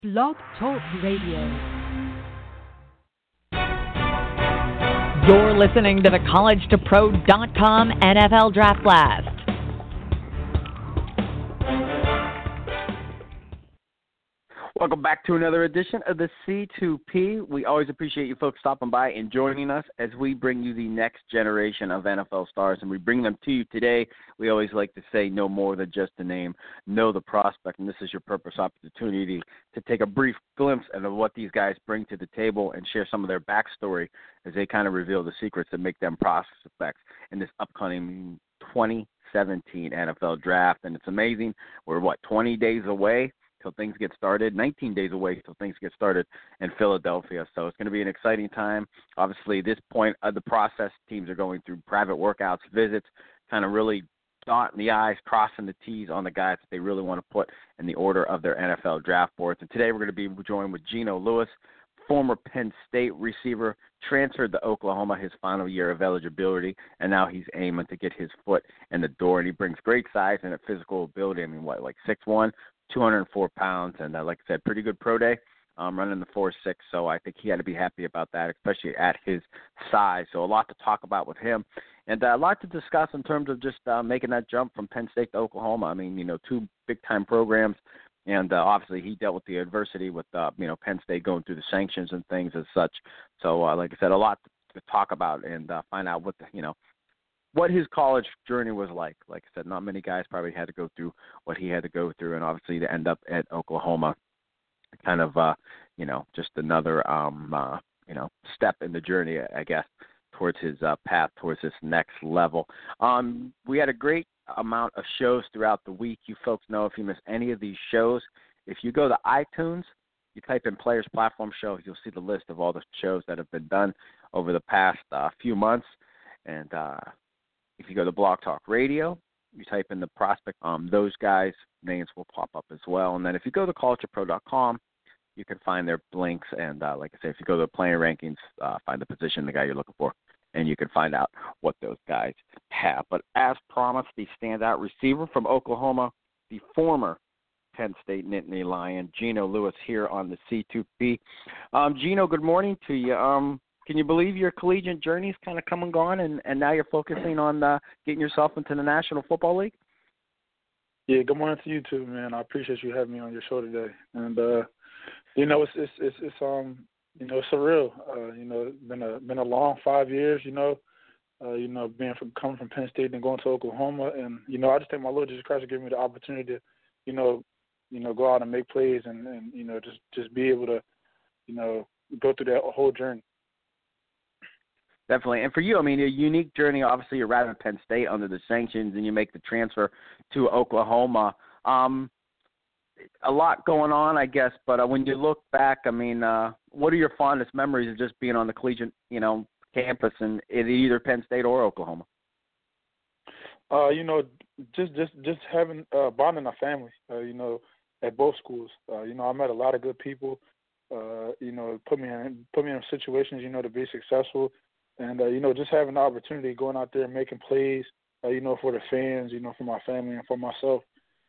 Blog Talk Radio. You're listening to the CollegeToPro.com NFL Draft Blast. Welcome back to another edition of the C2P. We always appreciate you folks stopping by and joining us as we bring you the next generation of NFL stars, and we bring them to you today. We always like to say no more than just a name, know the prospect, and this is your purpose opportunity to take a brief glimpse into what these guys bring to the table and share some of their backstory as they kind of reveal the secrets that make them prospects in this upcoming 2017 NFL Draft. And it's amazing. We're, 20 days away till things get started, 19 days away till things get started in Philadelphia. So it's going to be an exciting time. Obviously, this point of the process, teams are going through private workouts, visits, kind of really dotting the I's, crossing the T's on the guys that they really want to put in the order of their NFL draft boards. And today we're going to be joined with Geno Lewis, former Penn State receiver, transferred to Oklahoma his final year of eligibility, and now he's aiming to get his foot in the door. And he brings great size and a physical ability. I mean, 6'1", 204 pounds, and like I said, pretty good pro day, running the 4.6, so I think he had to be happy about that, especially at his size. So a lot to talk about with him, and a lot to discuss in terms of just making that jump from Penn State to Oklahoma. I mean, two big-time programs, and obviously he dealt with the adversity with, Penn State going through the sanctions and things as such. So, like I said, a lot to talk about and find out what his college journey was like. Like I said, not many guys probably had to go through what he had to go through, and obviously to end up at Oklahoma, kind of, just another, step in the journey, I guess, towards his path towards this next level. We had a great amount of shows throughout the week. You folks know if you miss any of these shows, if you go to iTunes, you type in Players Platform Shows, you'll see the list of all the shows that have been done over the past few months. And if you go to Blog Talk Radio, you type in the prospect, those guys' names will pop up as well. And then if you go to CollegeToPro.com, you can find their links. And like I said, if you go to the playing rankings, find the position, the guy you're looking for, and you can find out what those guys have. But as promised, the standout receiver from Oklahoma, the former Penn State Nittany Lion, Geno Lewis, here on the C2P. Geno, good morning to you. Can you believe your collegiate journey's kind of come and gone, and now you're focusing on getting yourself into the National Football League? Yeah, good morning to you too, man. I appreciate you having me on your show today. And it's surreal. It's been a long 5 years. Coming from Penn State and going to Oklahoma, and I just thank my Lord Jesus Christ for giving me the opportunity to, go out and make plays and just be able to, go through that whole journey. Definitely. And for you, I mean, a unique journey. Obviously, you're right at Penn State under the sanctions, and you make the transfer to Oklahoma. A lot going on, I guess, but when you look back, I mean, what are your fondest memories of just being on the collegiate, campus in either Penn State or Oklahoma? Just having bonding a family, at both schools. I met a lot of good people, put me in situations, to be successful. And, just having the opportunity going out there and making plays, for the fans, for my family and for myself.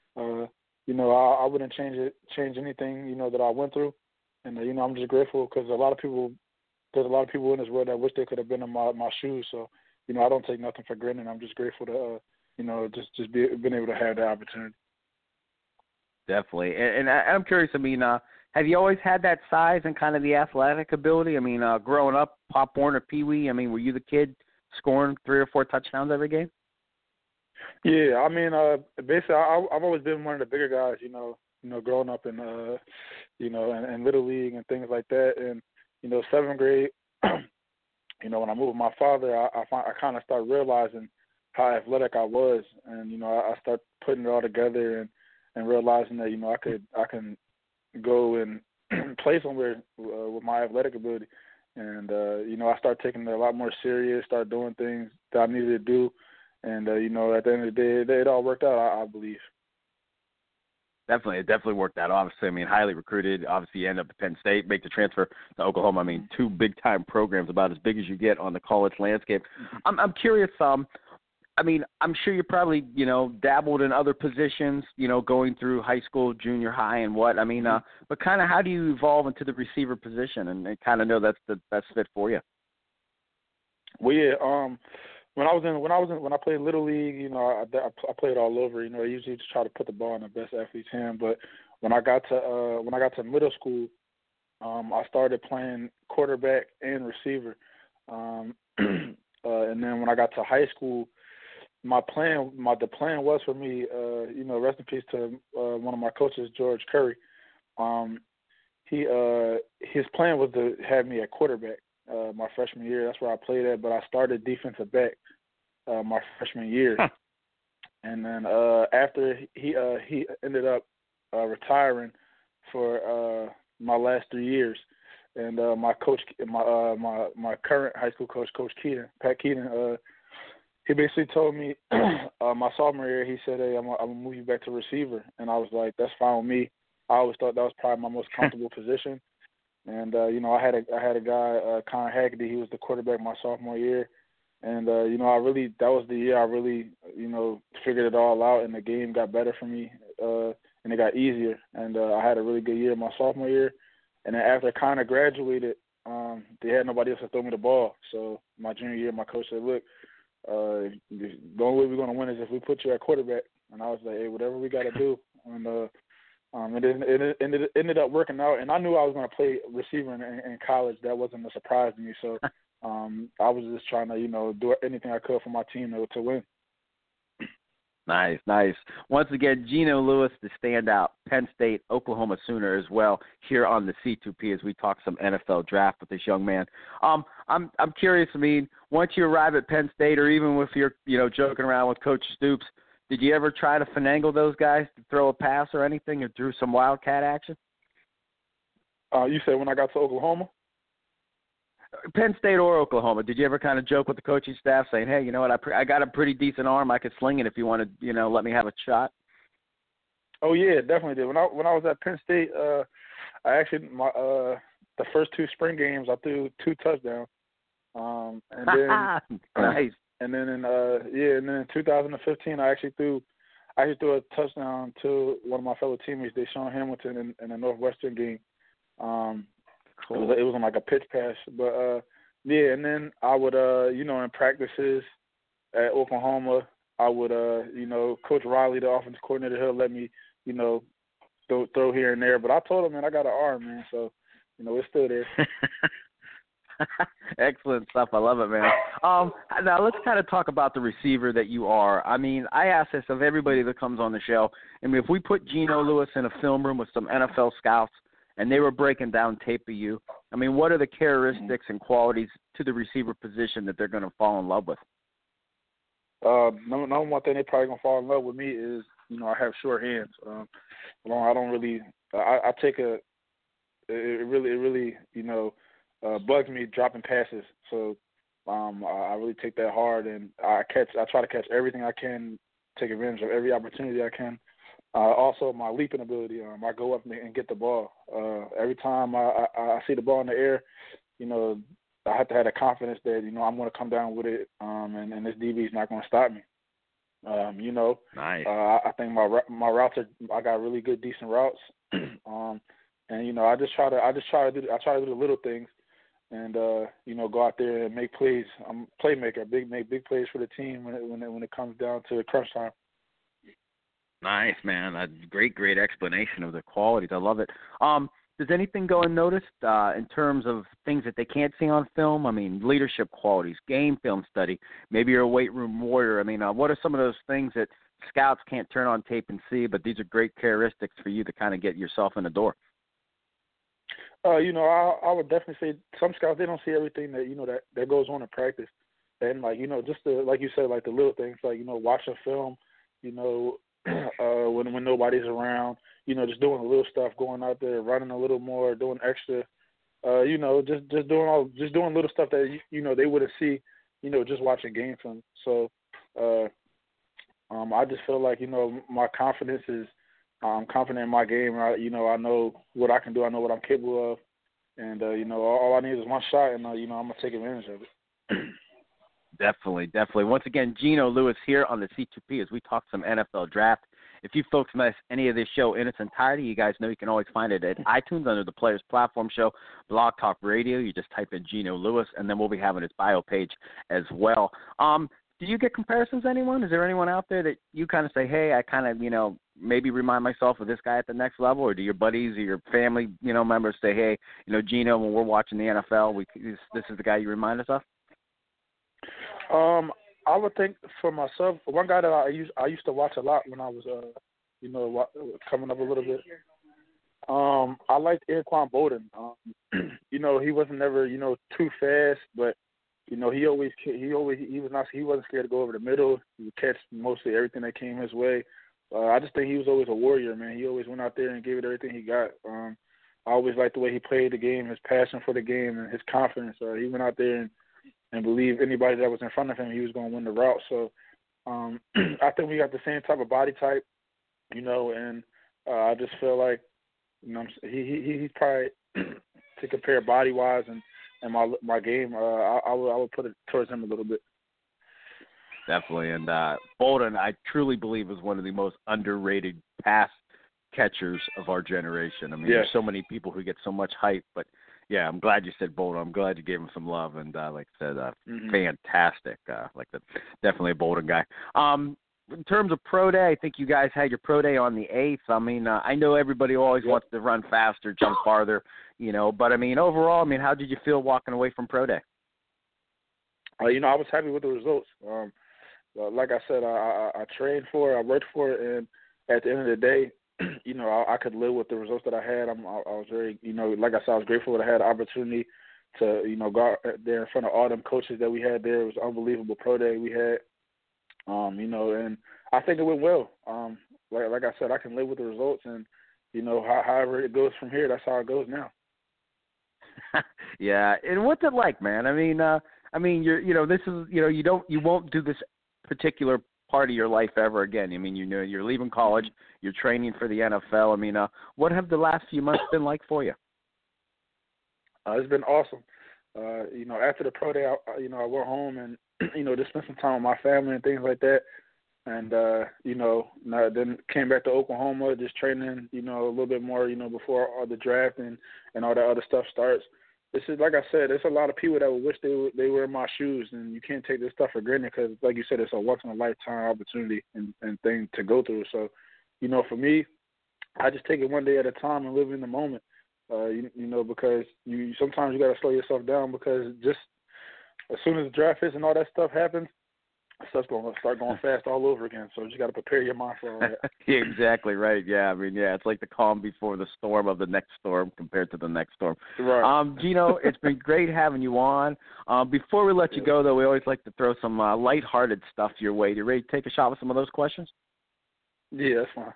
I wouldn't change anything, that I went through. And, I'm just grateful because there's a lot of people in this world that wish they could have been in my shoes. So, I don't take nothing for granted. I'm just grateful to, been able to have that opportunity. Definitely. And I'm curious, I mean, have you always had that size and kind of the athletic ability? I mean, growing up, Pop Warner, Pee Wee, I mean, were you the kid scoring 3 or 4 touchdowns every game? Yeah, I mean, basically, I've always been one of the bigger guys, growing up in, in Little League and things like that. And, 7th grade, when I moved with my father, I kind of started realizing how athletic I was. And, I started putting it all together and realizing that, I can go and play somewhere with my athletic ability. And, I started taking it a lot more serious, started doing things that I needed to do. And, at the end of the day, it all worked out, I believe. Definitely. It definitely worked out, obviously. I mean, highly recruited. Obviously, you end up at Penn State, make the transfer to Oklahoma. I mean, 2 big-time programs, about as big as you get on the college landscape. I'm curious, I mean, I'm sure you probably, dabbled in other positions, going through high school, junior high, and what. I mean, but kind of how do you evolve into the receiver position and kind of know that's the best fit for you? Well, yeah. When I played Little League, I played all over. I usually just try to put the ball in the best athlete's hand. But when I got to middle school, I started playing quarterback and receiver. And then when I got to high school, the plan was for me, rest in peace to one of my coaches, George Curry. His plan was to have me at quarterback my freshman year. That's where I played at, but I started defensive back my freshman year. Huh. And then after he ended up retiring for my last 3 years, and my coach, my current high school coach, Coach Keaton, Pat Keaton, he basically told me my sophomore year, he said, "Hey, I'm gonna move you back to receiver," and I was like, "That's fine with me." I always thought that was probably my most comfortable position. And I had a guy, Con Haggerty. He was the quarterback my sophomore year, and that was the year I really figured it all out, and the game got better for me, and it got easier. And I had a really good year my sophomore year, and then after I kind of graduated, they had nobody else to throw me the ball. So my junior year, my coach said, "Look, the only way we're going to win is if we put you at quarterback." And I was like, "Hey, whatever we got to do." And it ended up working out, and I knew I was going to play receiver in college. That wasn't a surprise to me. So I was just trying to, do anything I could for my team to win. Nice. Once again, Geno Lewis, the standout Penn State, Oklahoma Sooner as well, here on the C2P as we talk some NFL draft with this young man. I'm curious. I mean, once you arrive at Penn State, or even with your, joking around with Coach Stoops, did you ever try to finagle those guys to throw a pass or anything, or through some wildcat action? You said when I got to Oklahoma? Penn State or Oklahoma, did you ever kind of joke with the coaching staff saying, "Hey, you know what, I got a pretty decent arm. I could sling it if you want to, let me have a shot"? Oh yeah, definitely did. When I was at Penn State, I actually the first 2 spring games I threw 2 touchdowns. And then nice. And then in 2015 I actually threw a touchdown to one of my fellow teammates, Deshaun Hamilton, in a Northwestern game. Cool. It was on like a pitch pass, but and then I would in practices at Oklahoma, I would Coach Riley, the offensive coordinator, he'll let me throw here and there, but I told him, man, I got an arm, man, so it's still there. Excellent stuff. I love it, man. Now let's kind of talk about the receiver that you are. I mean, I ask this of everybody that comes on the show. I mean, if we put Geno Lewis in a film room with some NFL scouts and they were breaking down tape of you, I mean, what are the characteristics and qualities to the receiver position that they're going to fall in love with? Number one thing they're probably going to fall in love with me is, I have short hands. I don't really I take it really bugs me dropping passes. So I really take that hard, and I try to catch everything I can, take advantage of every opportunity I can. Also, my leaping ability. I go up and get the ball. Every time I see the ball in the air, I have to have the confidence that I'm going to come down with it, and this DB is not going to stop me. Nice. I think my routes I got really good, decent routes, and I try to do the little things, and go out there and make plays. I'm a playmaker, make big plays for the team when it comes down to the crunch time. Nice, man. A great explanation of the qualities. I love it. Does anything go unnoticed in terms of things that they can't see on film? I mean, leadership qualities, game film study. Maybe you're a weight room warrior. I mean, what are some of those things that scouts can't turn on tape and see, but these are great characteristics for you to kind of get yourself in the door? I would definitely say some scouts, they don't see everything that goes on in practice. And just like you said, like the little things, like, watching film, when nobody's around, just doing a little stuff, going out there, running a little more, doing extra, just doing little stuff that they wouldn't see, just watching game film. So I just feel like my confidence is, I'm confident in my game. I know what I can do. I know what I'm capable of, and all I need is one shot, and I'm gonna take advantage of it. Definitely. Once again, Geno Lewis here on the C2P as we talk some NFL draft. If you folks miss any of this show in its entirety, you guys know you can always find it at iTunes under the Players Platform Show, Blog Talk Radio. You just type in Geno Lewis, and then we'll be having his bio page as well. Do you get comparisons, anyone? Is there anyone out there that you kind of say, hey, I kind of, maybe remind myself of this guy at the next level? Or do your buddies or your family, members say, hey, Geno, when we're watching the NFL, this is the guy you remind us of? I would think for myself, one guy that I used to watch a lot when I was, coming up a little bit. I liked Anquan Boldin. He wasn't never, too fast, but he wasn't scared to go over the middle. He would catch mostly everything that came his way. I just think he was always a warrior, man. He always went out there and gave it everything he got. I always liked the way he played the game, his passion for the game, and his confidence. He went out there and believed anybody that was in front of him, he was going to win the route. So I think we got the same type of body type, and I just feel like, he's probably to compare body-wise and my game, I would put it towards him a little bit. Definitely. And Boldin, I truly believe, is one of the most underrated pass catchers of our generation. I mean, There's so many people who get so much hype, but yeah, I'm glad you said Boldin. I'm glad you gave him some love, and like I said, fantastic. Definitely a Boldin guy. In terms of pro day, I think you guys had your pro day on the 8th. I mean, I know everybody always wants to run faster, jump farther, but I mean, overall, how did you feel walking away from pro day? I was happy with the results. Like I said, I trained for it, I worked for it, and at the end of the day, I could live with the results that I had. I was very, like I said, I was grateful that I had the opportunity to, go out there in front of all them coaches that we had there. It was an unbelievable pro day we had, and I think it went well. Like I said, I can live with the results, and, however it goes from here, that's how it goes now. Yeah, and what's it like, man? I mean, you're, this is, you won't do this particular part of your life ever again. I mean, you're leaving college, you're training for the NFL. I mean, what have the last few months been like for you? It's been awesome. After the pro day, I went home and, just spent some time with my family and things like that. And, then came back to Oklahoma, just training, a little bit more, before all the draft and all that other stuff starts. This is, like I said, there's a lot of people that would wish they were in my shoes, and you can't take this stuff for granted because, like you said, it's a once-in-a-lifetime opportunity and thing to go through. So, for me, I just take it one day at a time and live in the moment, because sometimes you got to slow yourself down because just as soon as the draft is and all that stuff happens, stuff's going to start going fast all over again. So you just got to prepare your mind for all that. Exactly right. Yeah, I mean, it's like the calm before the storm of the next storm compared to the next storm. Right. Geno, it's been great having you on. Before we let you go, though, we always like to throw some lighthearted stuff your way. You ready to take a shot with some of those questions? Yeah, that's fine.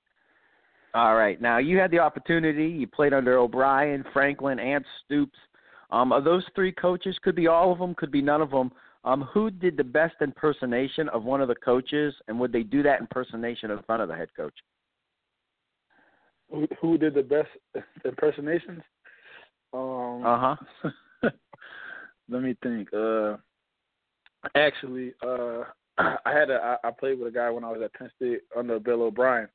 All right. Now, you had the opportunity. You played under O'Brien, Franklin, and Stoops. Of those three coaches, could be all of them, could be none of them. Who did the best impersonation of one of the coaches, and would they do that impersonation in front of the head coach? Who did the best impersonations? Let me think. Actually, I played with a guy when I was at Penn State under Bill O'Brien.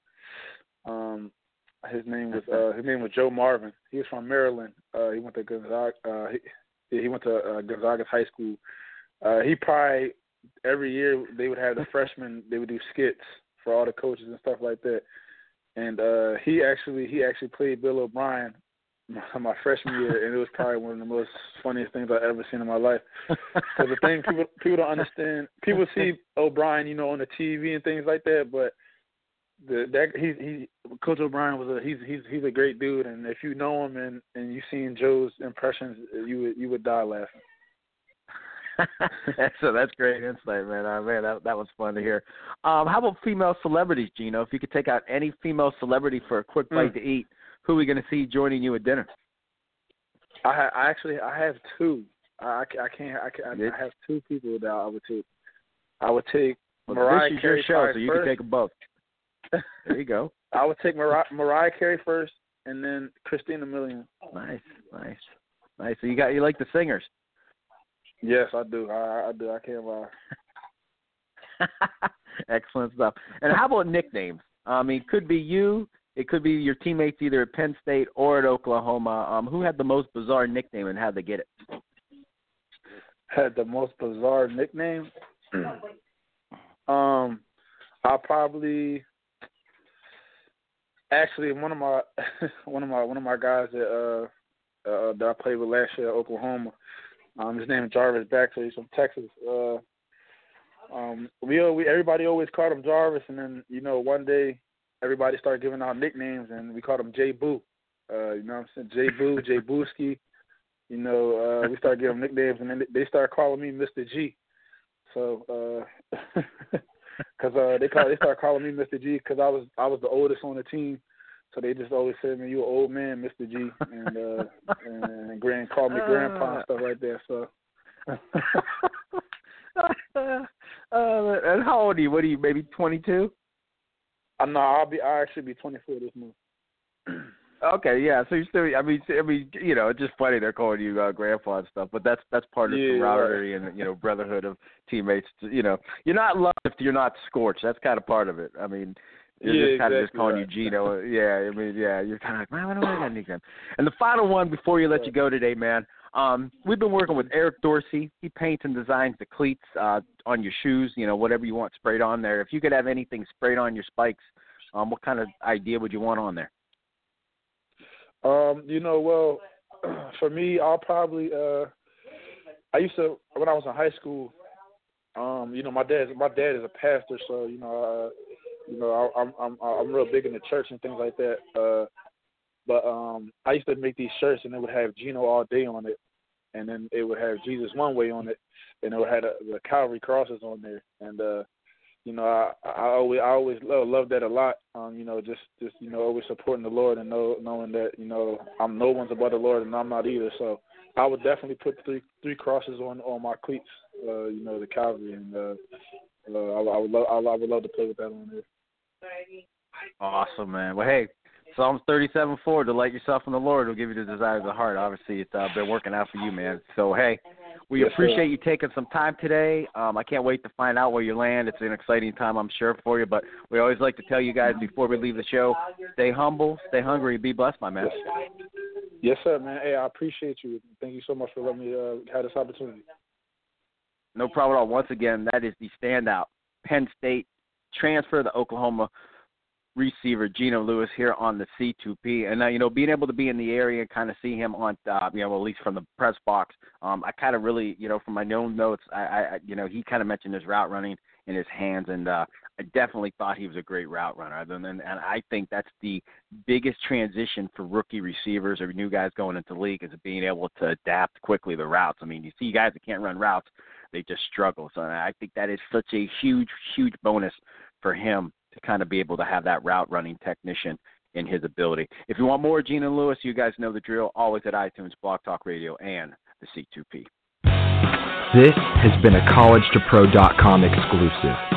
His name was Joe Marvin. He was from Maryland. He went to Gonzaga. He went to Gonzaga's high school. He probably every year they would have the freshmen. They would do skits for all the coaches and stuff like that. And he actually played Bill O'Brien my freshman year, and it was probably one of the most funniest things I've ever seen in my life. Because the thing people don't understand, people see O'Brien, on the TV and things like that, but Coach O'Brien he's a great dude, and if you know him and you seen Joe's impressions, you would die laughing. So that's great insight, man. That was fun to hear. How about female celebrities, Geno? If you could take out any female celebrity for a quick bite to eat, who are we going to see joining you at dinner? I have two. I have two people that I would take. I would take Mariah Carey. This is your show, so you first. can take them both. There you go. I would take Mariah Carey first, and then Christina Milian. Nice. So you like the singers. Yes, I do. I do. I can't lie. Excellent stuff. And how about nicknames? I mean, could be you. It could be your teammates either at Penn State or at Oklahoma. Who had the most bizarre nickname and how'd they get it? Had the most bizarre nickname? I probably actually one of my guys that I played with last year at Oklahoma. His name is Jarvis Baxter. He's from Texas. Everybody always called him Jarvis, and then one day everybody started giving out nicknames, and we called him J Boo. You know what I'm saying? J Boo, J Booski. We started giving him nicknames, and then they started calling me Mr. G. So, because they started calling me Mr. G because I was the oldest on the team, so they just always said, "Man, you an old man, Mr. G," and Grand called me Grandpa and stuff like that. So. And how old are you? What are you? Maybe 22? No, I'll actually be 24 this month. Okay, yeah. So you're still. I mean, it's just funny they're calling you Grandpa and stuff, but that's part of the camaraderie and brotherhood of teammates. You're not loved if you're not scorched. That's kind of part of it. I mean, you're just kind of just calling you Gino. Yeah, I mean, yeah. You're kind of like, man, I don't know what I nickname. And the final one before you let you go today, man. We've been working with Eric Dorsey. He paints and designs the cleats on your shoes. Whatever you want sprayed on there. If you could have anything sprayed on your spikes, what kind of idea would you want on there? Well, for me, I'll probably. I used to when I was in high school. My dad is a pastor, so I'm real big in the church and things like that. But I used to make these shirts, and it would have Gino All Day on it, and then it would have Jesus One Way on it, and it would have the Calvary crosses on there, and I always loved that a lot. Just always supporting the Lord and knowing that I'm no one's above the Lord and I'm not either. So I would definitely put three crosses on my cleats. The Calvary, and I would love to play with that on there. Awesome, man. Well, hey. Psalms 37:4, delight yourself in the Lord will give you the desires of the heart. Obviously, it's been working out for you, man. So, hey, we appreciate you taking some time today. I can't wait to find out where you land. It's an exciting time, I'm sure, for you. But we always like to tell you guys before we leave the show, stay humble, stay hungry, be blessed, my man. Yes, sir, man. Hey, I appreciate you. Thank you so much for letting me have this opportunity. No problem at all. Once again, that is the standout Penn State transfer to Oklahoma receiver Gino Lewis here on the C2P, and being able to be in the area and kind of see him on at least from the press box, I kind of really from my own notes, I he kind of mentioned his route running in his hands, and I definitely thought he was a great route runner. And I think that's the biggest transition for rookie receivers or new guys going into the league is being able to adapt quickly the routes. I mean, you see guys that can't run routes, they just struggle. So I think that is such a huge, huge bonus for him to kind of be able to have that route running technician in his ability. If you want more Gino Lewis, you guys know the drill, always at iTunes, Blog Talk Radio, and the C2P. This has been a collegetopro.com exclusive.